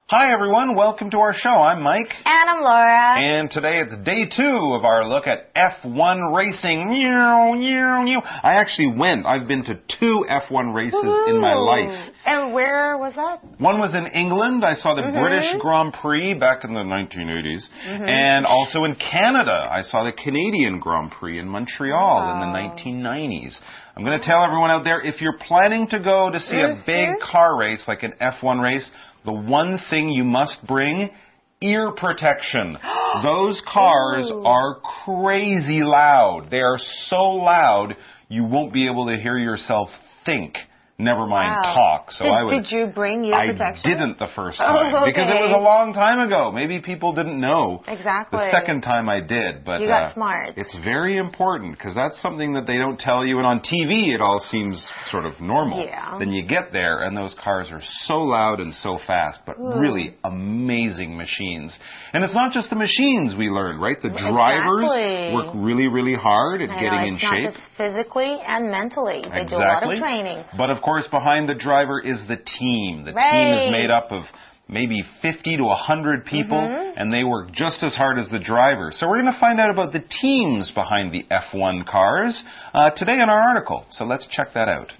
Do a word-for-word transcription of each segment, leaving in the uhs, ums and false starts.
Hi everyone, welcome to our show. I'm Mike. And I'm Laura. And today it's day two of our look at F one racing. I actually went. I've been to two F one races Woo-hoo. in my life. And where was that? One was in England. I saw the mm-hmm. British Grand Prix back in the nineteen eighties. Mm-hmm. And also in Canada. I saw the Canadian Grand Prix in Montreal wow. in the nineteen nineties. I'm going to tell everyone out there, if you're planning to go to see mm-hmm. a big car race like an F one race, the one thing you must bring, ear protection. Those cars Ooh. are crazy loud. They are so loud you won't be able to hear yourself think. Never mind wow. talk. So did, I would. Did you bring ear protection? I didn't the first time oh, okay. because it was a long time ago. Maybe people didn't know. Exactly. The second time I did, but you got uh, smart. It's very important because that's something that they don't tell you. And on T V, it all seems sort of normal. Yeah. Then you get there, and those cars are so loud and so fast, but Ooh. really amazing machines. And it's not just the machines we learned, right? The drivers exactly. work really, really hard at I getting know, in it's shape. Not just physically and mentally. They exactly. do a lot of training. But of course, behind the driver is the team. The right. team is made up of maybe fifty to one hundred people, mm-hmm. and they work just as hard as the driver. So we're going to find out about the teams behind the F one cars uh, today in our article. So let's check that out.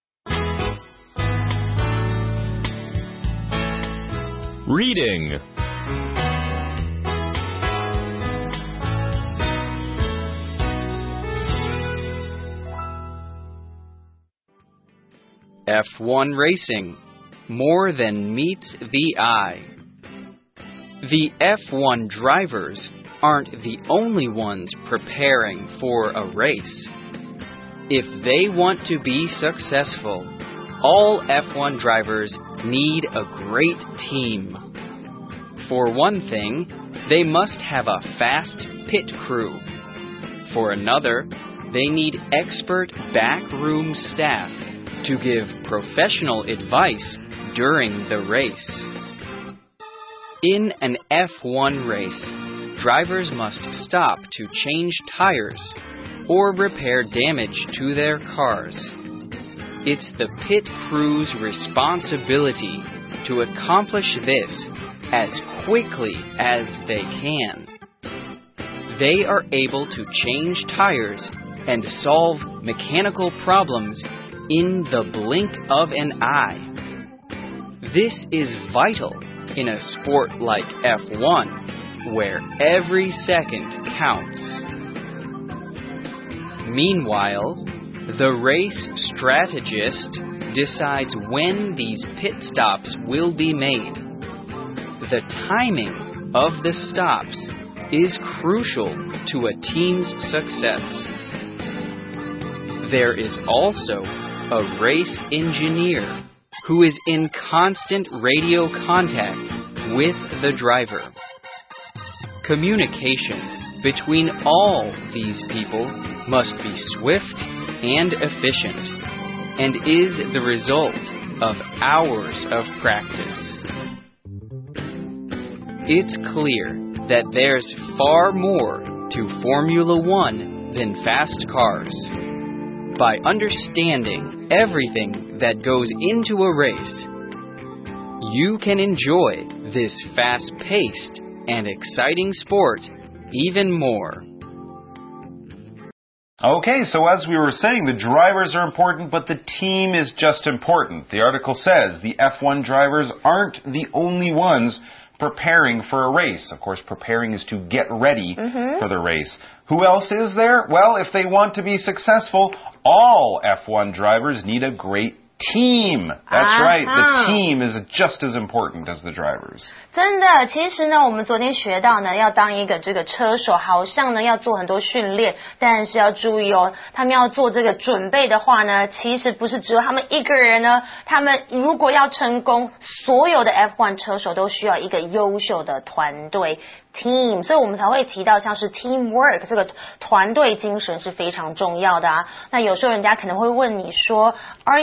Reading. F one racing, more than meets the eye. The F one drivers aren't the only ones preparing for a race. If they want to be successful, all F one drivers need a great team. For one thing, they must have a fast pit crew. For another, they need expert backroom staff to give professional advice during the race. In an F one race, drivers must stop to change tires or repair damage to their cars. It's the pit crew's responsibility to accomplish this as quickly as they can. They are able to change tires and solve mechanical problems in the blink of an eye. This is vital in a sport like F one, where every second counts. Meanwhile, the race strategist decides when these pit stops will be made. The timing of the stops is crucial to a team's success. There is also a race engineer who is in constant radio contact with the driver. Communication between all these people must be swift and efficient, and is the result of hours of practice. It's clear that there's far more to Formula One than fast cars. By understanding everything that goes into a race, you can enjoy this fast-paced and exciting sport even more. Okay, so as we were saying, the drivers are important, but the team is just important. The article says the F one drivers aren't the only ones preparing for a race. Of course, preparing is to get ready mm-hmm. for the race. Who else is there? Well, if they want to be successful, all F one drivers need a great team. That's uh-huh. right. The team is just as important as the drivers. 真的，其实呢，我们昨天学到呢，要当一个这个车手，好像呢要做很多训练，但是要注意哦，他们要做这个准备的话呢，其实不是只有他们一个人呢，他们如果要成功，所有的 F one 车手都需要一个优秀的团队。team， 所以我们才会提到像是 teamwork 这个团队精神是非常重要的啊。那有时候人家可能会问你说 Are you a good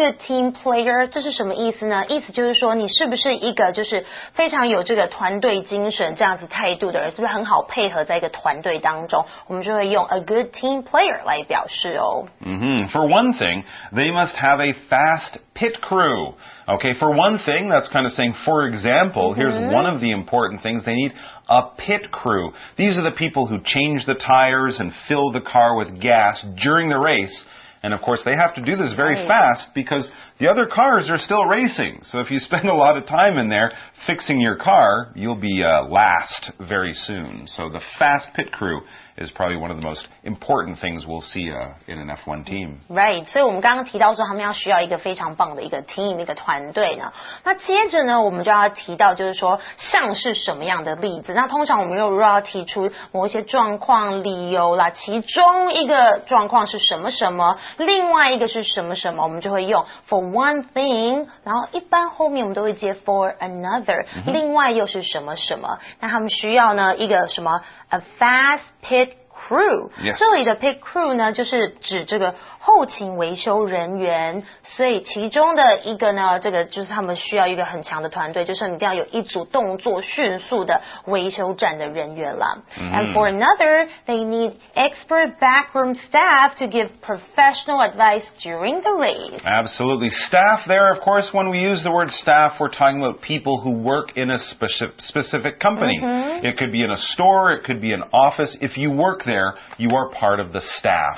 good team player？ 这是什么意思呢？意思就是说你是不是一个就是非常有这个团队精神这样子态度的人，是不是很好配合在一个团队当中？我们就会用 a good team player 来表示哦。 Mm-hmm. For one thing, they must have a fast pit crew. Okay, for one thing, that's kind of saying, for example, mm-hmm. here's one of the important things they need, a pit crew. These are the people who change the tires and fill the car with gas during the race. And of course, they have to do this very right. fast because the other cars are still racing. So if you spend a lot of time in there fixing your car, you'll be uh, last very soon. So the fast pit crew is probably one of the most important things we'll see uh, in an F one team. Right. 所以我们刚刚提到说他们要需要一个非常棒的一个 team 一个团队呢。那接着呢，我们就要提到就是说像是什么样的例子。那通常我们如果要提出某一些状况、理由啦，其中一个状况是什么什么，另外一个是什么什么，我们就会用 for one thing， 然后一般后面我们都会接 for another，、嗯、另外又是什么什么。那他们需要呢一个什么 a fast pit crew、yes. 这里的 pit crew 呢就是指这个后勤维修人员，所以其中的一个呢这个就是他们需要一个很强的团队，就是一定要有一组动作迅速的维修站的人员啦、mm. And for another, they need expert backroom staff to give professional advice during the race. Absolutely. Staff there, of course, when we use the word staff, we're talking about people who work in a specific, specific company. Mm-hmm. It could be in a store, it could be an office. If you work there, you are part of the staff.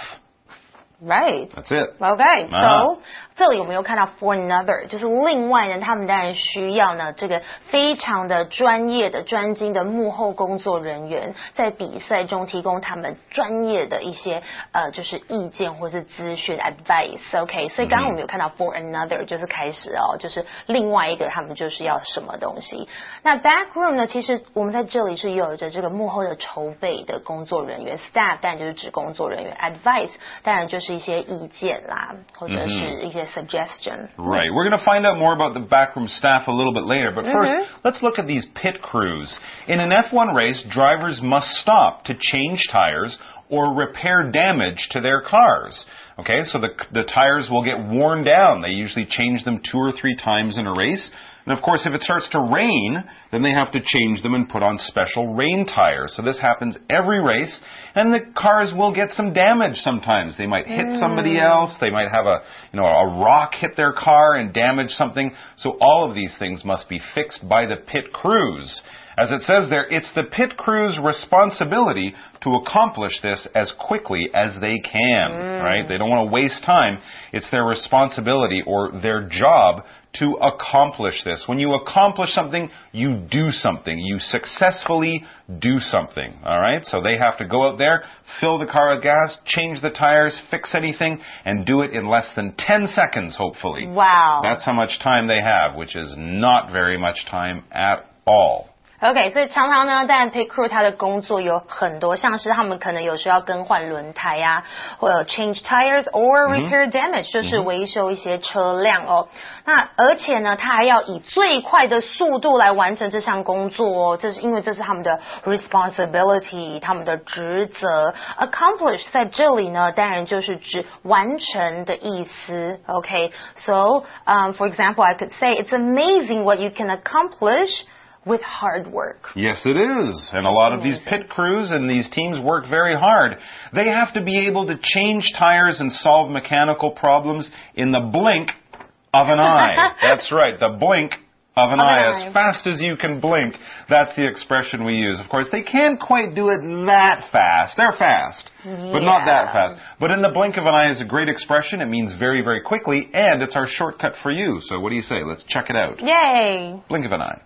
Right. That's it. Okay. So, uh-huh. 这里我们又看到 for another， 就是另外呢，他们当然需要呢这个非常的专业的、专精的幕后工作人员，在比赛中提供他们专业的一些呃，就是意见或是资讯 advice。OK， 所以刚刚我们有看到 for another， 就是开始哦，就是另外一个他们就是要什么东西。那 backroom 呢，其实我们在这里是有着这个幕后的筹备的工作人员 ，staff 当然就是指工作人员 ，advice 当然就是一些意见啦，或者是一些suggestion. Right. We're going to find out more about the backroom staff a little bit later, but first, mm-hmm. let's look at these pit crews. In an F one race, drivers must stop to change tires or repair damage to their cars. Okay, so the, the tires will get worn down. They usually change them two or three times in a race. And of course, if it starts to rain, then they have to change them and put on special rain tires. So this happens every race, and the cars will get some damage sometimes. They might hit mm. somebody else. They might have a, you know, a rock hit their car and damage something. So all of these things must be fixed by the pit crews. As it says there, it's the pit crew's responsibility to accomplish this as quickly as they can, mm. right? They don't want to waste time. It's their responsibility or their job to accomplish this. When you accomplish something, you do something. You successfully do something, all right? So they have to go out there, fill the car with gas, change the tires, fix anything, and do it in less than ten seconds, hopefully. Wow. That's how much time they have, which is not very much time at all. OK， 所以常常呢，但 pit crew 它的工作有很多，像是他们可能有时候要更换轮胎呀、啊，或者 change tires or repair damage，、嗯、就是维修一些车辆哦。那而且呢，他还要以最快的速度来完成这项工作哦，这是因为这是他们的 responsibility， 他们的职责。accomplish 在这里呢，当然就是指完成的意思。OK，so、okay? um, for example, I could say it's amazing what you can accomplish with hard work. Yes, it is. And a lot of these pit crews and these teams work very hard. They have to be able to change tires and solve mechanical problems in the blink of an eye. That's right, the blink of an of eye. An eye. As fast as you can blink, that's the expression we use. Of course, they can't quite do it that fast. They're fast, yeah. but not that fast. But in the blink of an eye is a great expression. It means very, very quickly, and it's our shortcut for you. So what do you say? Let's check it out. Yay! Blink of an eye.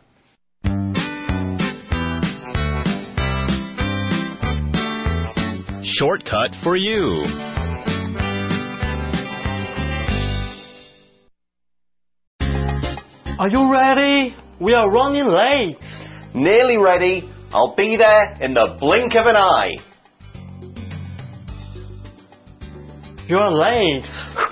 Shortcut for you. Are you ready? We are running late. Nearly ready. I'll be there in the blink of an eye. You're late.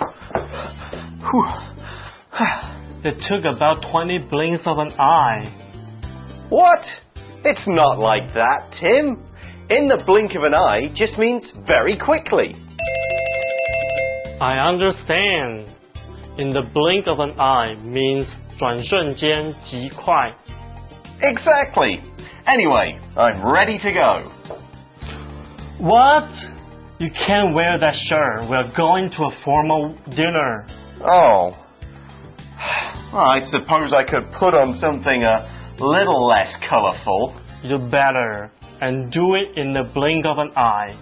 It took about twenty blinks of an eye. What? It's not like that, Tim. In the blink of an eye just means very quickly. I understand. in the blink of an eye means 转瞬间极快. Exactly. Anyway, I'm ready to go. What? You can't wear that shirt. We're going to a formal dinner. Oh. Well, I suppose I could put on something a little less colorful. You better. And do it in the blink of an eye.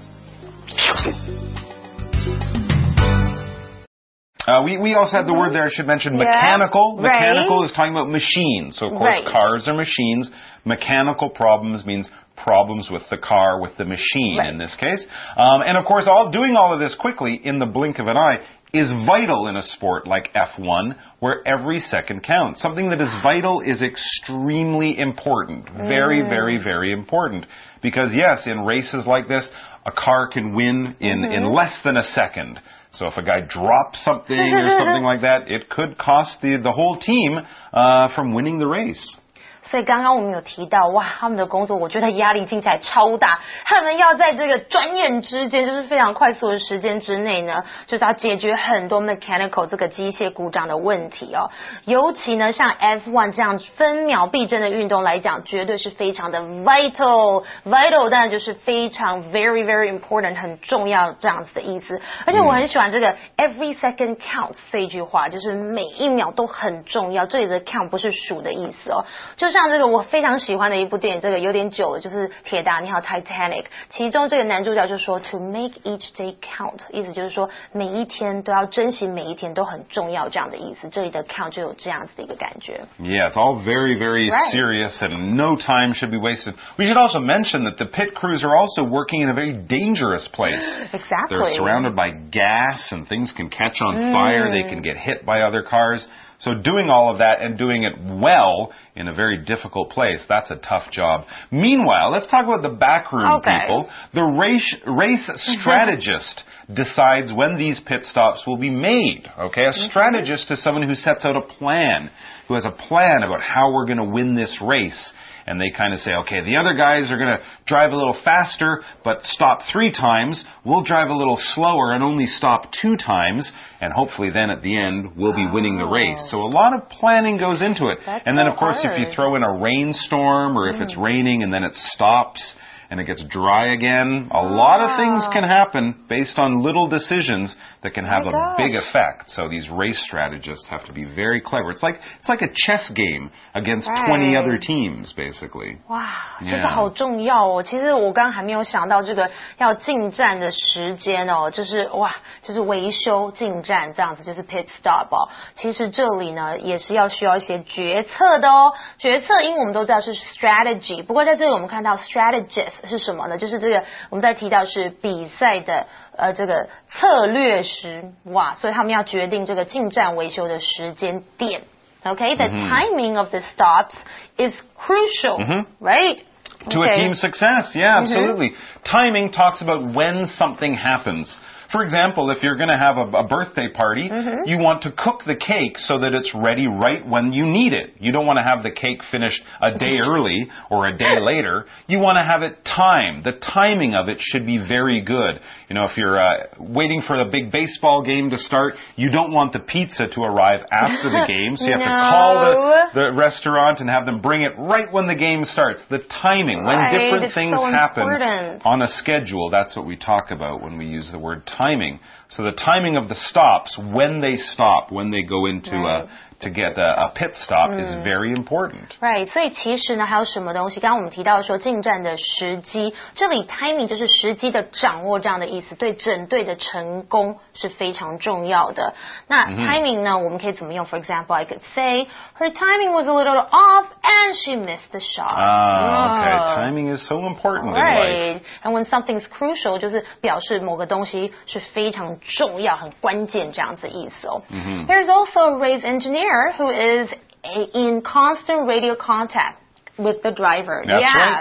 Uh, we, we also had the word there, I should mention, yeah. mechanical. Right. Mechanical is talking about machines. So, of course, right. cars are machines. Mechanical problems means problems with the car, with the machine right. in this case. Um, and, of course, all doing all of this quickly in the blink of an eye is vital in a sport like F one, where every second counts. Something that is vital is extremely important. Very, mm. very, very important. Because, yes, in races like this, a car can win in, mm-hmm. in less than a second. So if a guy drops something or something like that, it could cost the, the whole team uh, from winning the race. 所以刚刚我们有提到，哇，他们的工作我觉得压力听起来超大，他们要在这个转眼之间，就是非常快速的时间之内呢，就是要解决很多 mechanical 这个机械故障的问题哦。尤其呢，像 F one 这样分秒必争的运动来讲，绝对是非常的 vital vital， 当然就是非常 very very important 很重要这样子的意思。而且我很喜欢这个 every second counts 这一句话，就是每一秒都很重要。这里的 count 不是数的意思哦，就像这个我非常喜欢的一部电影，这个有点久了，就是铁达尼号 Titanic， 其中这个男主角就说 to make each day count， 意思就是说每一天都要珍惜每一天都很重要这样的意思，这里的 count 就有这样子的一个感觉。 Yeah, it's all very, very right. serious and no time should be wasted. We should also mention that the pit crews are also working in a very dangerous place. Exactly. They're surrounded by gas and things can catch on mm. fire, they can get hit by other cars. So doing all of that and doing it well in a very difficult place, that's a tough job. Meanwhile, let's talk about the backroom okay. people. The race, race strategist decides when these pit stops will be made. Okay, a strategist is someone who sets out a plan, who has a plan about how we're going to win this race. And they kind of say, okay, the other guys are going to drive a little faster, but stop three times. We'll drive a little slower and only stop two times. And hopefully then at the end, we'll be winning the race. So a lot of planning goes into it. That's and then, so of course, hard. if you throw in a rainstorm or if mm. it's raining and then it stops and it gets dry again, a lot of things can happen based on little decisions that can have oh a gosh. big effect. So these race strategists have to be very clever. It's like it's like a chess game against right. twenty other teams, basically. 哇， Yeah. 这个好重要哦！其实我刚刚还没有想到这个要进站的时间哦，就是哇，就是维修进站这样子，就是 pit stop 哦。其实这里呢也是要需要一些决策的哦。决策英文我们都知道是 strategy， 不过在这里我们看到 strategist 是什么呢？就是这个我们在提到是比赛的呃这个策略师哇，所以他们要决定这个进站维修的时间点。Okay, the mm-hmm. timing of the stops is crucial, mm-hmm. right? To okay. a team's success, yeah, mm-hmm. absolutely. Timing talks about when something happens. For example, if you're going to have a, a birthday party, mm-hmm. you want to cook the cake so that it's ready right when you need it. You don't want to have the cake finished a day early or a day later. You want to have it timed. The timing of it should be very good. You know, if you're uh, waiting for the big baseball game to start, you don't want the pizza to arrive after the game, so you have no. to call the, the restaurant and have them bring it right when the game starts. The timing, right. when different it's things so happen important. on a schedule, that's what we talk about when we use the word timing. Timing. So the timing of the stops, when they stop, when they go into right. a to get a, a pit stop mm. is very important. Right. 所以其实呢，还有什么东西？刚刚我们提到说进站的时机，这里 timing 就是时机的掌握这样的意思，对整队的成功是非常重要的。那 timing 呢，我们可以怎么用 ？For example, I could say her timing was a little off and she missed the shot. Ah, okay. Timing is so important right. in life. And when something's crucial, 就是表示某个东西是非常重要、很关键这样子意思哦。 Mm-hmm. There's also a race engineer who is a, in constant radio contact with the driver. That's yeah. right.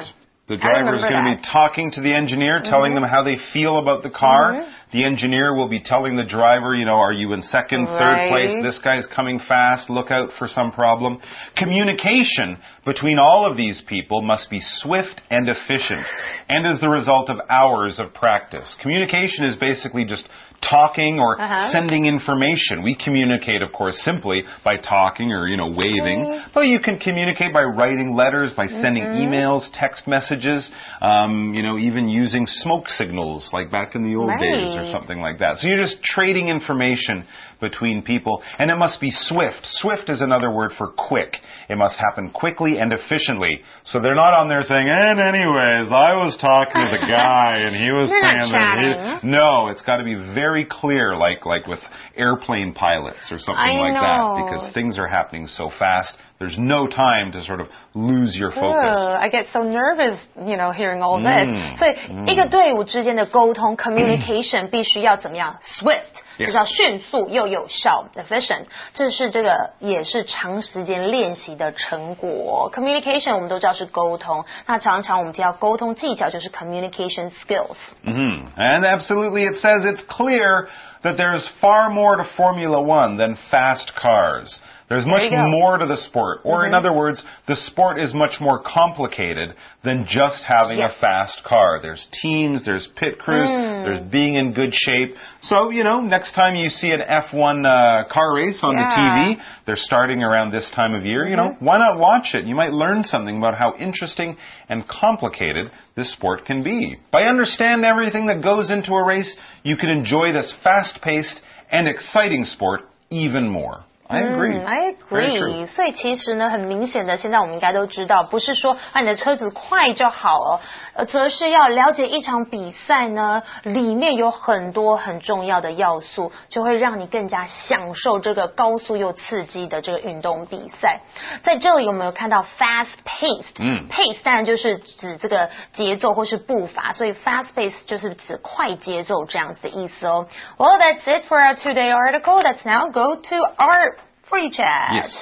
The driver is going to be talking to the engineer, telling mm-hmm. them how they feel about the car. Mm-hmm. The engineer will be telling the driver, you know, are you in second, right. third place? This guy's coming fast. Look out for some problem. Communication between all of these people must be swift and efficient, and is the result of hours of practice. Communication is basically just talking or uh-huh. sending information. We communicate, of course, simply by talking or, you know, waving. Mm-hmm. But you can communicate by writing letters, by sending mm-hmm. emails, text messages, um, you know, even using smoke signals like back in the old right. days or something like that. So you're just trading information between people, and it must be swift. Swift is another word for quick. It must happen quickly and efficiently. So they're not on there saying, and anyways, I was talking to the guy and he was saying that. He... No, it's got to be very clear, like like with airplane pilots or something I like know. that, because things are happening so fast. There's no time to sort of lose your focus. Ugh, I get so nervous, you know, hearing all this. Mm, 所以 mm. 一个队伍之间的沟通 communication 必须要怎么样 swift， 就是要迅速又有效 efficient。这是这个也是长时间练习的成果。communication 我们都知道是沟通，那常常我们提到沟通技巧就是 communication skills。 Mm-hmm. And absolutely, it says it's clear that there's far more to Formula One than fast cars. There's much more to the sport. Or mm-hmm. in other words, the sport is much more complicated than just having yes. a fast car. There's teams, there's pit crews, mm. there's being in good shape. So, you know, next time you see an F one uh, car race on yeah. the T V, they're starting around this time of year, you know, mm-hmm. why not watch it? You might learn something about how interesting and complicated this sport can be. By understanding everything that goes into a race, you can enjoy this fast-paced and exciting sport even more. I agree. Mm, I agree. 所以其实呢，很明显的，现在我们应该都知道，不是说啊你的车子快就好哦，呃，则是要了解一场比赛呢，里面有很多很重要的要素，就会让你更加享受这个高速又刺激的这个运动比赛。在这里有没有看到 fast paced？ 嗯 ，pace 当然就是指这个节奏或是步伐，所以 fast pace 就是指快节奏这样子的意思哦。Well, that's it for our today article. Let's now go to our free chat. Yes.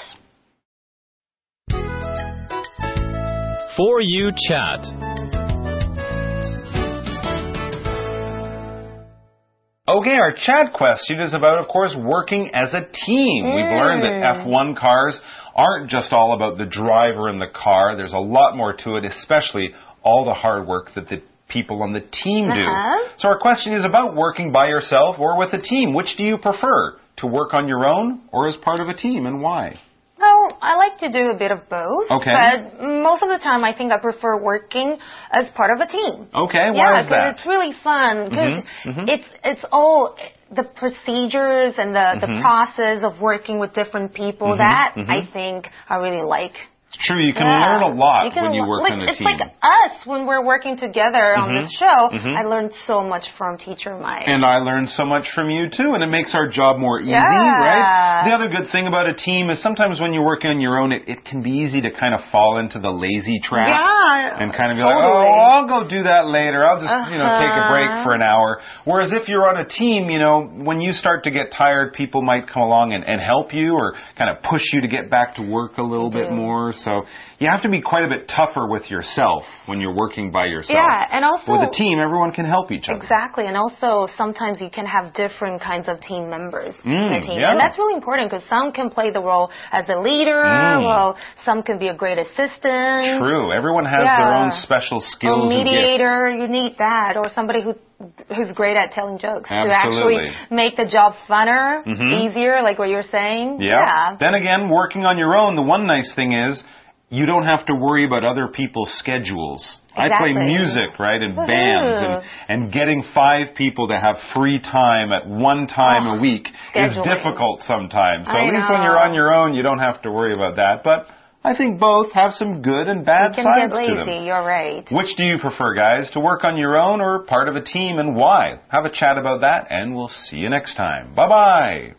For You Chat. Okay, our chat question is about, of course, working as a team. Mm. We've learned that F one cars aren't just all about the driver and the car. There's a lot more to it, especially all the hard work that the people on the team do. Uh-huh. So our question is about working by yourself or with a team. Which do you prefer? To work on your own or as part of a team, and why? Well, I like to do a bit of both. Okay. But most of the time, I think I prefer working as part of a team. Okay, why yeah, is that? Yeah, because it's really fun. Because mm-hmm, mm-hmm. it's it's all the procedures and the, mm-hmm. the process of working with different people mm-hmm, that mm-hmm. I think I really like. It's true. You can yeah. learn a lot you can, when you work like, on a it's team. It's like us when we're working together mm-hmm. on this show. Mm-hmm. I learned so much from Teacher Mike. And I learned so much from you, too. And it makes our job more easy, yeah. right? The other good thing about a team is sometimes when you're working on your own, it, it can be easy to kind of fall into the lazy trap. Yeah. And kind of be totally. like, oh, I'll go do that later. I'll just, uh-huh. you know, take a break for an hour. Whereas if you're on a team, you know, when you start to get tired, people might come along and, and help you or kind of push you to get back to work a little bit more. So you have to be quite a bit tougher with yourself when you're working by yourself. Yeah, and also with a team, everyone can help each other. Exactly, and also sometimes you can have different kinds of team members mm, in a team, yeah. and that's really important because some can play the role as a leader, mm. well, some can be a great assistant. True, everyone has yeah. their own special skills. A mediator, and gifts. You need that, or somebody who who's great at telling jokes Absolutely. to actually make the job funner, mm-hmm. easier, like what you're saying. Yeah. yeah. Then again, working on your own, the one nice thing is you don't have to worry about other people's schedules. Exactly. I play music, right, in bands, and, and getting five people to have free time at one time oh, a week scheduling. is difficult sometimes. So I at least know. when you're on your own, you don't have to worry about that. But I think both have some good and bad you can sides get lazy, to them. You're right. Which do you prefer, guys, to work on your own or part of a team, and why? Have a chat about that, and we'll see you next time. Bye-bye.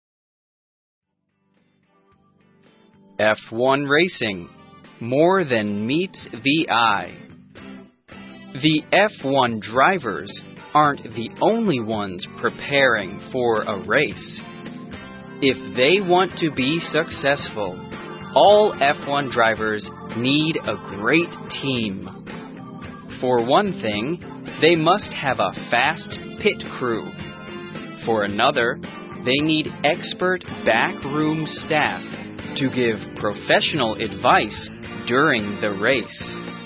F one Racing. More than meets the eye. The F one drivers aren't the only ones preparing for a race. If they want to be successful, all F one drivers need a great team. For one thing, they must have a fast pit crew. For another, they need expert backroom staff to give professional advice during the race.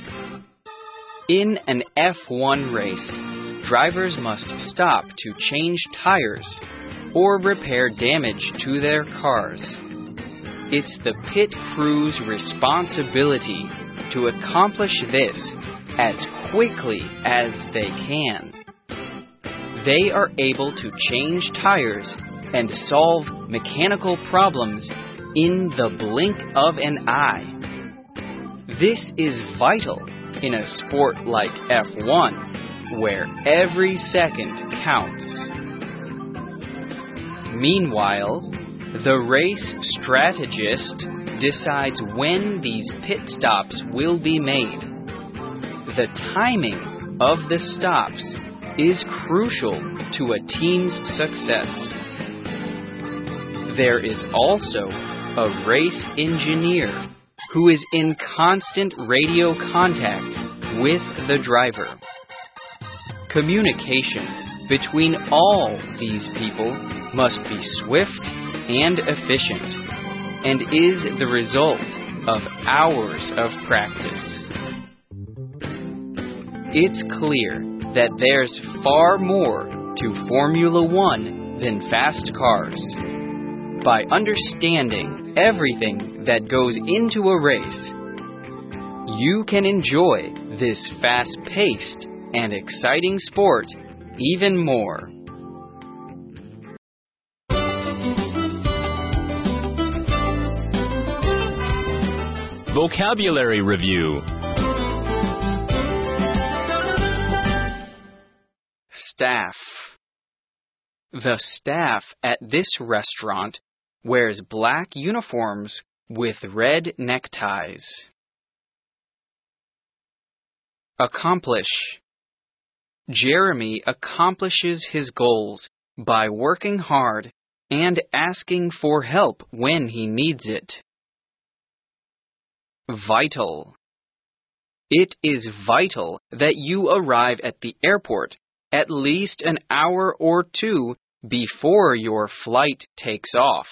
In an F one race, drivers must stop to change tires or repair damage to their cars. It's the pit crew's responsibility to accomplish this as quickly as they can. They are able to change tires and solve mechanical problems in the blink of an eye. This is vital in a sport like F one, where every second counts. Meanwhile, the race strategist decides when these pit stops will be made. The timing of the stops is crucial to a team's success. There is also a race engineer who is in constant radio contact with the driver. Communication between all these people must be swift and efficient, and is the result of hours of practice. It's clear that there's far more to Formula One than fast cars. By understanding everything that goes into a race, you can enjoy this fast-paced and exciting sport even more. Vocabulary Review. Staff. The staff at this restaurant wears black uniforms with red neckties. Accomplish. Jeremy accomplishes his goals by working hard and asking for help when he needs it. Vital. It is vital that you arrive at the airport at least an hour or two before your flight takes off.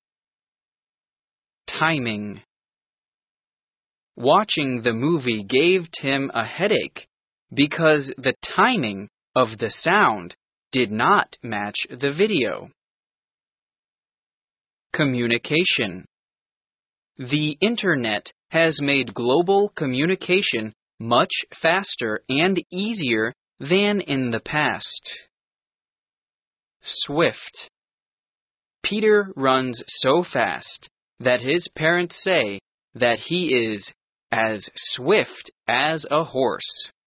Timing. Watching the movie gave Tim a headache because the timing of the sound did not match the video. Communication. The Internet has made global communication much faster and easier than in the past. Swift. Peter runs so fast that his parents say that he is as swift as a horse.